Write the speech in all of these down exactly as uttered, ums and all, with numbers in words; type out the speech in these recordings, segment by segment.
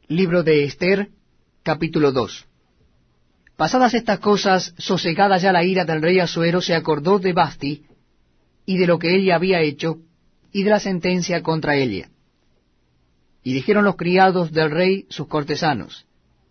Libro de Ester, capítulo dos. Pasadas estas cosas, sosegada ya la ira del rey Asuero, se acordó de Vasti, y de lo que ella había hecho, y de la sentencia contra ella. Y dijeron los criados del rey, sus cortesanos: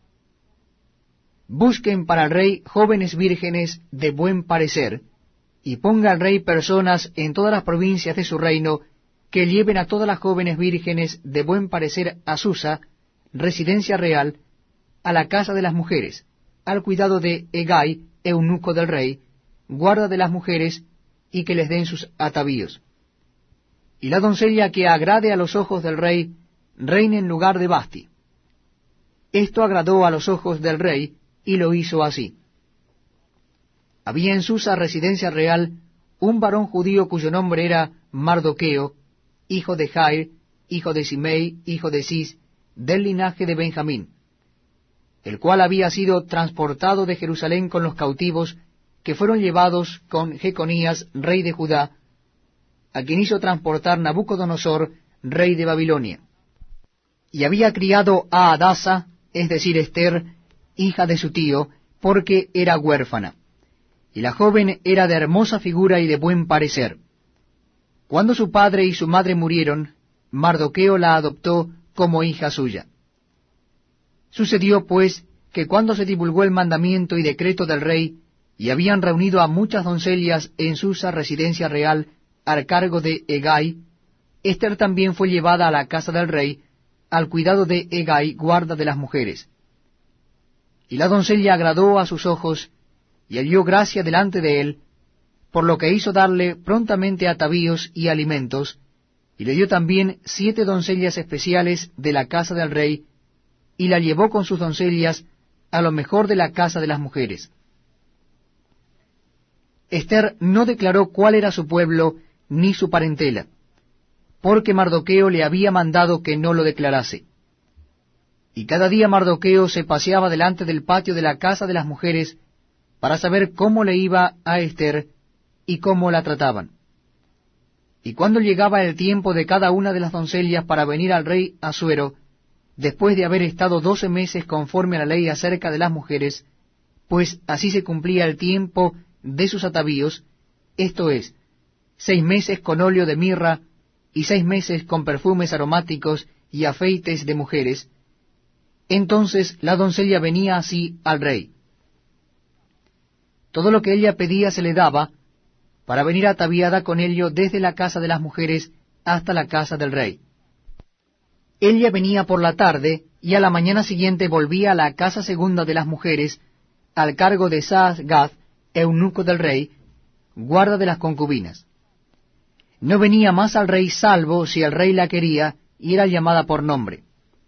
busquen para el rey jóvenes vírgenes de buen parecer, y ponga el rey personas en todas las provincias de su reino, que lleven a todas las jóvenes vírgenes de buen parecer a Susa, residencia real, a la casa de las mujeres, al cuidado de Hegai, eunuco del rey, guarda de las mujeres, y que les den sus atavíos. Y la doncella que agrade a los ojos del rey, reine en lugar de Vasti. Esto agradó a los ojos del rey, y lo hizo así. Había en Susa, residencia real, un varón judío cuyo nombre era Mardoqueo, hijo de Jair, hijo de Simei, hijo de Cis, del linaje de Benjamín, el cual había sido transportado de Jerusalén con los cautivos que fueron llevados con Jeconías, rey de Judá, a quien hizo transportar Nabucodonosor, rey de Babilonia. Y había criado a Hadasa, es decir, Ester, hija de su tío, porque era huérfana. Y la joven era de hermosa figura y de buen parecer. Cuando su padre y su madre murieron, Mardoqueo la adoptó como hija suya. Sucedió, pues, que cuando se divulgó el mandamiento y decreto del rey, y habían reunido a muchas doncellas en Susa, residencia real, al cargo de Hegai, Ester también fue llevada a la casa del rey, al cuidado de Hegai, guarda de las mujeres. Y la doncella agradó a sus ojos, y halló gracia delante de él, por lo que hizo darle prontamente atavíos y alimentos, y le dio también siete doncellas especiales de la casa del rey, y la llevó con sus doncellas a lo mejor de la casa de las mujeres. Ester no declaró cuál era su pueblo ni su parentela, porque Mardoqueo le había mandado que no lo declarase. Y cada día Mardoqueo se paseaba delante del patio de la casa de las mujeres para saber cómo le iba a Ester y cómo la trataban. Y cuando llegaba el tiempo de cada una de las doncellas para venir al rey Asuero, después de haber estado doce meses conforme a la ley acerca de las mujeres, pues así se cumplía el tiempo de sus atavíos, esto es, seis meses con óleo de mirra, y seis meses con perfumes aromáticos y afeites de mujeres, entonces la doncella venía así al rey. Todo lo que ella pedía se le daba, para venir ataviada con ello desde la casa de las mujeres hasta la casa del rey. Ella venía por la tarde, y a la mañana siguiente volvía a la casa segunda de las mujeres, al cargo de Saas-Gaz, eunuco del rey, guarda de las concubinas. No venía más al rey salvo si el rey la quería, y era llamada por nombre.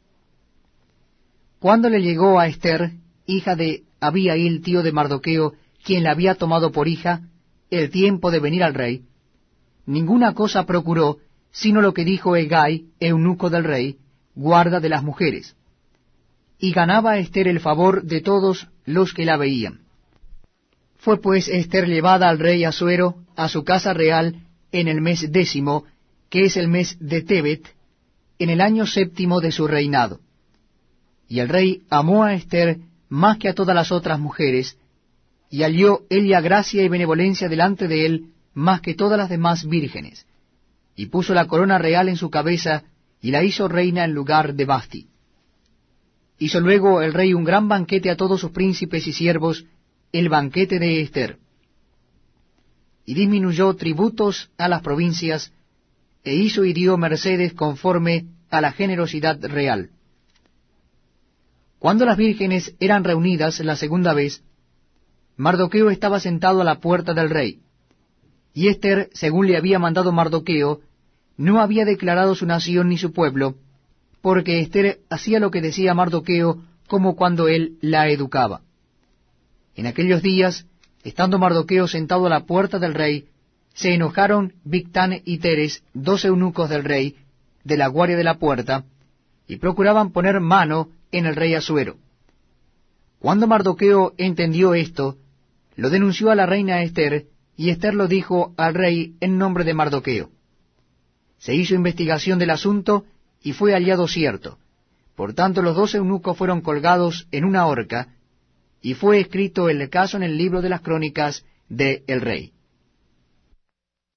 Cuando le llegó a Ester, hija de Abihail, tío de Mardoqueo, quien la había tomado por hija, el tiempo de venir al rey, ninguna cosa procuró, sino lo que dijo Hegai, eunuco del rey, guarda de las mujeres. Y ganaba Ester el favor de todos los que la veían. Fue pues Ester llevada al rey Asuero a su casa real en el mes décimo, que es el mes de Tebet, en el año séptimo de su reinado. Y el rey amó a Ester más que a todas las otras mujeres, y halló ella gracia y benevolencia delante de él más que todas las demás vírgenes, y puso la corona real en su cabeza, y la hizo reina en lugar de Vasti. Hizo luego el rey un gran banquete a todos sus príncipes y siervos, el banquete de Ester. Y disminuyó tributos a las provincias, e hizo y dio mercedes conforme a la generosidad real. Cuando las vírgenes eran reunidas la segunda vez, Mardoqueo estaba sentado a la puerta del rey, y Ester, según le había mandado Mardoqueo, no había declarado su nación ni su pueblo, porque Ester hacía lo que decía Mardoqueo, como cuando él la educaba. En aquellos días, estando Mardoqueo sentado a la puerta del rey, se enojaron Bigtán y Teres, dos eunucos del rey, de la guardia de la puerta, y procuraban poner mano en el rey Asuero. Cuando Mardoqueo entendió esto, lo denunció a la reina Ester, y Ester lo dijo al rey en nombre de Mardoqueo. Se hizo investigación del asunto, y fue hallado cierto, Por tanto los dos eunucos fueron colgados en una horca, y fue escrito el caso en el libro de las crónicas de el rey.